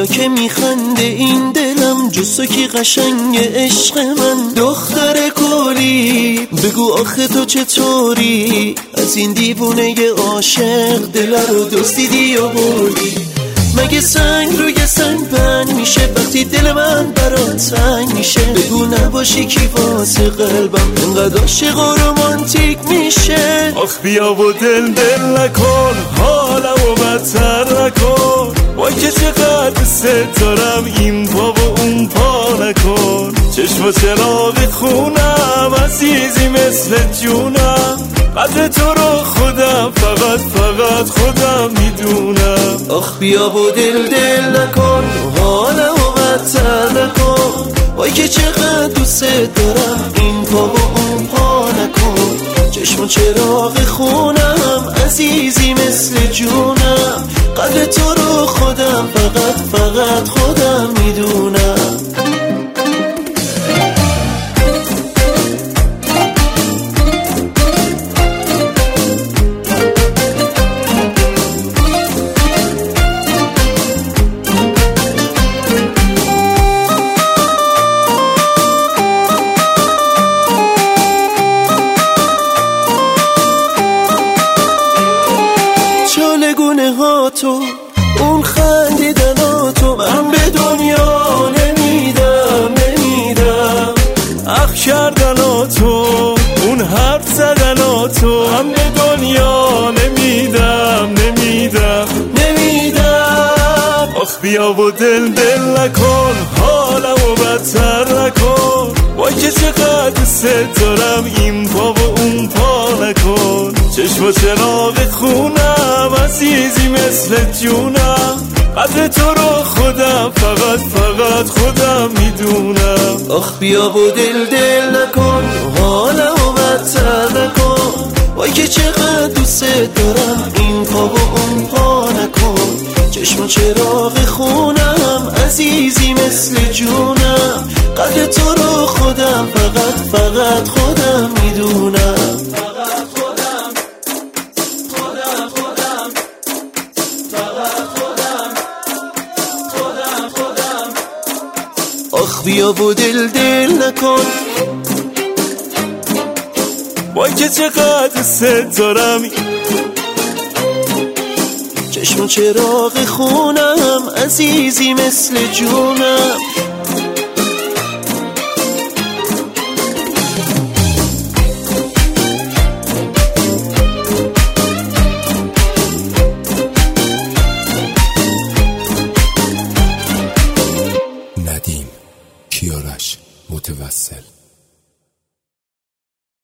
بیا که میخنده این دلم، جز تو کی قشنگ عشق من. دختر گلی بگو آخه تو چطوری، از این دیوونه عاشق دل رو دزدیدی و بردی. مگه سنگ روی سنگ بند میشه وقتی دل من برات تنگ میشه؟ بگو نباشی کی واسه قلبم اینقدر عاشق و رومانتیک میشه. آخ بیا و دل نکن، حالمو بدتر نکن. وای که چقدر دوست دارم این پا و اون پا نکن. چشم و چراغ خونم عزیزی مثل جونم، قدر تو رو خودم فقط خودم میدونم. آخ بیا و دل نکن، حالمو بدتر نکن. وای که چقدر دوست دارم این پا و اون پا نکن. چشم و چراغ خونم عزیزی مثل جونم، قدر تو رو خودم فقط خودم میدونم. چالگونه ها تو، اون خندیدناتو من به دنیا نمیدم. اخ کردناتو، اون حرف زدناتو من به دنیا نمیدم. آخ بیا و دل نکن، حالمو بدتر نکن. وای که چقدر دوست دارم این پا و اون پا نکن. چشم و چراغ خونم عزیزی مثل جونم، قدر تو رو خودم فقط خودم میدونم. آخ بیا و دل نکن، حالمو بدتر نکن. وای که چقدر دوست دارم این پا و اون پا نکن. چشم و چراغ خونم عزیزی مثل جونم، قدر تو رو خودم فقط خودم میدونم. آخ بیا و دل نکن، وای که چقدر دوست دارم. چشم و چراغ خونم عزیزی مثل جونم. ندیم کیارش متوسل.